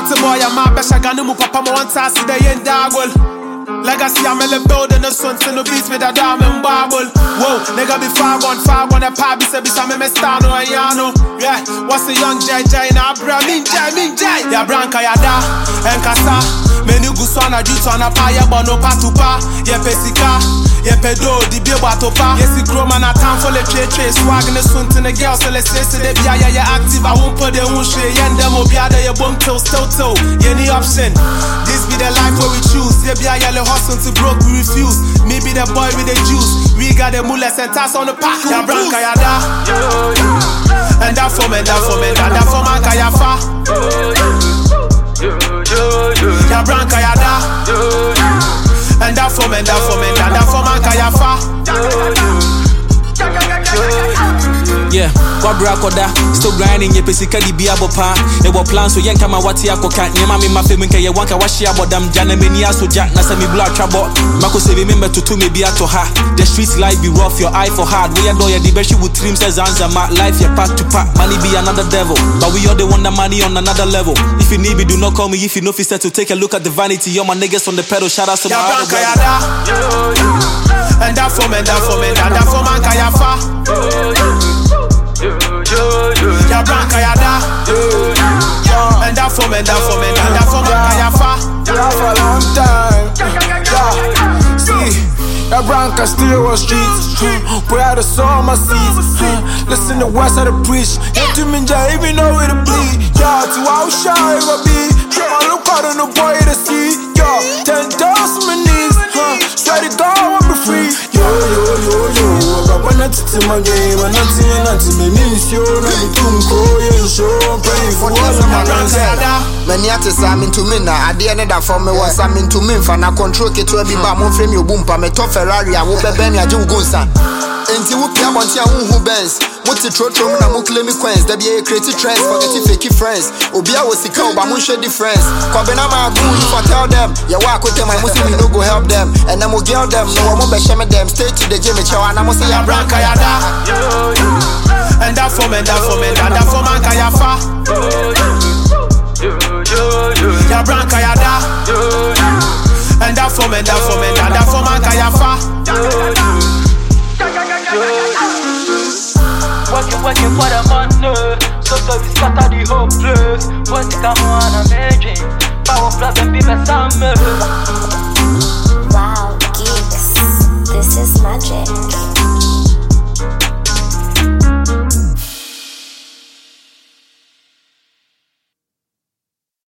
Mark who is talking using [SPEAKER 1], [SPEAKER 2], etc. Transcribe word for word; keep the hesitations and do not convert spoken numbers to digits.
[SPEAKER 1] Asante boy, I'm a besha ganu mu papa mo wanta si de yen dagol. Legacy I'm in the building, the sun to the beats with a diamond bubble. Whoa, nigga be far gone, far gone, a pop, be said, be some me stano and yano. Yeah, what's the young J J now, bra, min J, min J. Ya branca ya da, en casa. Menu gusana, juice on a paya, but no patupa. Ye pesika, ye pedo, di bio batopa. Yes, the grow man, a time for the trade, trade, swag in the sun to the girl, so let's say, they be ya, ya, active. I won't put the unshare, yen them, or be ada, ya bum toe, toe, toe. Any option, this be the life where we choose. They be ya, ya, hustle to broke, we refuse. Me be the boy with the juice. We got the mullets and tass on the pack. Ya branca ya da. And that for me, that for me, that that for man kaya fa. Ya branca ya da. And that for me, that for me, that that for man kaya fa.
[SPEAKER 2] Yeah, Wabra Koda, still grinding, ye pesika di biabo pa. They were plans so yen kama wati akoka. Nyama mi mafemi nke ye wanka washi abodam. Jana meni aso jack, nasa mi blood trouble. Mako se me member tutu me be ato ha. The streets life be rough, your eye for hard. We adore ya di beshi with trim says anza ma. Life ya pack to pack, money be another devil. But we all the want the money on another level. If you need me, do not call me. If you know fi set to take a look at the vanity. All my niggas on the pedal, shout out to my other brother.
[SPEAKER 1] And that for me, that for me, that that for man kaya fa. Ya branca ya da. And that for me, that for me, that that for man kaya fa.
[SPEAKER 3] Yeah, for a long time. Yeah. See, ya branca still on streets. Put out the soul my seeds. Listen to what's how to preach. You to me, ja, even know where to bleed. Yeah, to how shy it will be. I look out on the boy to see. Yeah, ten thousand my knees. Swear to God, I want me free. Yo, yo, yo, yo. I want to my game. I'm not seeing nothing. Me miss you. I'm not going show. I'm praying for all of my friends.
[SPEAKER 4] Many artists are into me now. At the end of that for me was I'm into me. For now control it to be back. Mon frame your boom. Pa me top Ferrari. I will be Ben. I do go son. Enti wo pia bonti a who Benz. What the trotro na mo claim coins. There be a creative trends. Forget fake friends. Obia was sika oba mo share difference. Ko be na ma go you for tell them. Ya wa ko tell my muslim no go help them. And na mo girl them. No mo be share me them. Stay to the gym e chawa na mo say ya branca ya da.
[SPEAKER 1] And that for me, that for me, that that for man kaya fa. Ya branca ya da. And that for me, that for me, that that for man kaya fa.
[SPEAKER 5] Working, working for the money. So so we scatter the whole place. What the come on amazing. Power plus and people summer.
[SPEAKER 6] Wow, geeks. This is magic.